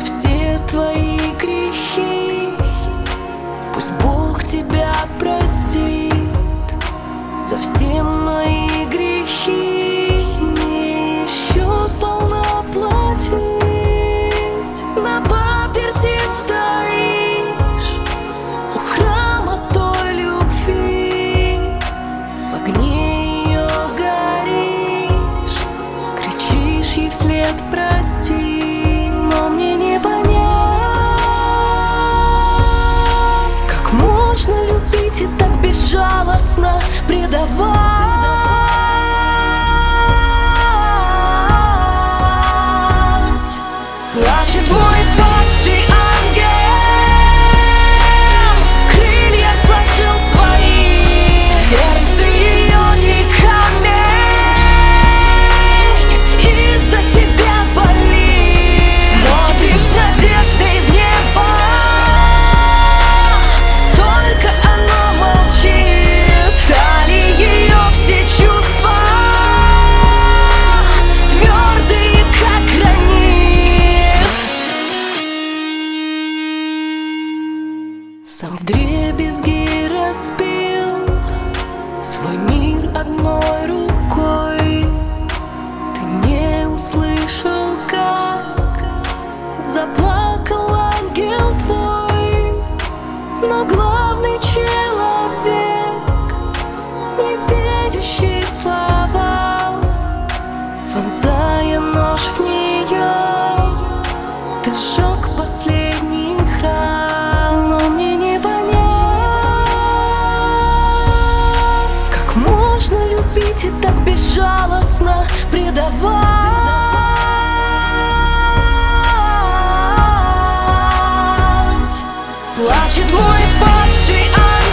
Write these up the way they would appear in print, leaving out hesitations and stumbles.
все твои грехи. Пусть Бог тебя простит за все мои грехи. Мне еще сполна платить. На паперти стоишь у храма той любви, в огне ее горишь, кричишь ей вслед прости. Но мне не понять, как можно любить и так безжалостно предавать. Плачет мой падший ангел, крылья сложил свои, сердце ее не камень, из-за тебя болит. Смотришь с надеждой в небо, только оно молчит. Стали ее все чувства твердые, как гранит. Сам вдребезги разбил свой мир одной рукой. Ты не услышал, как заплакал ангел твой. Но главный человек, не верящий словам, вонзая нож в нее, ты сжег последний храм. Но мне не понять, как можно любить и так безжалостно предавать. Плачет мой падший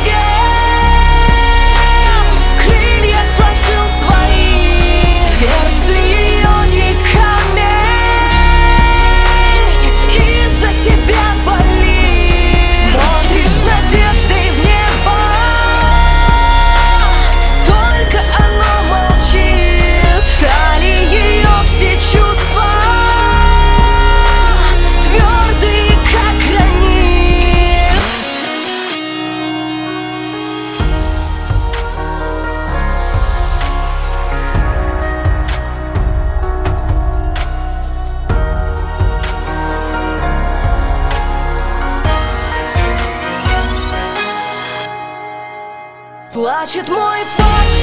ангел, крылья сложил свои, сердце ее не камень, из-за тебя болит. Смотришь с надеждой в небо, только оно молчит. Стали ее все чувства твердые, как гранит. Плачет мой падший